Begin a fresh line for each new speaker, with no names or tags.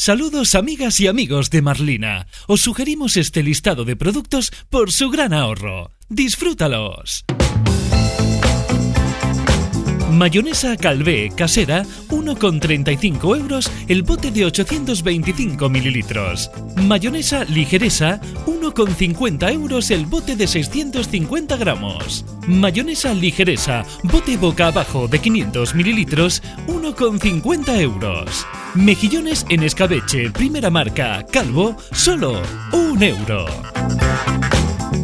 Saludos amigas y amigos de Marlina. Os sugerimos este listado de productos por su gran ahorro. ¡Disfrútalos! Mayonesa Calvé casera, 1,35 euros el bote de 825 mililitros. Mayonesa Ligeresa, 1,50 euros el bote de 650 gramos. Mayonesa Ligeresa, bote boca abajo de 500 mililitros, 1,50 euros. Mejillones en escabeche, primera marca, Calvo, solo 1 euro.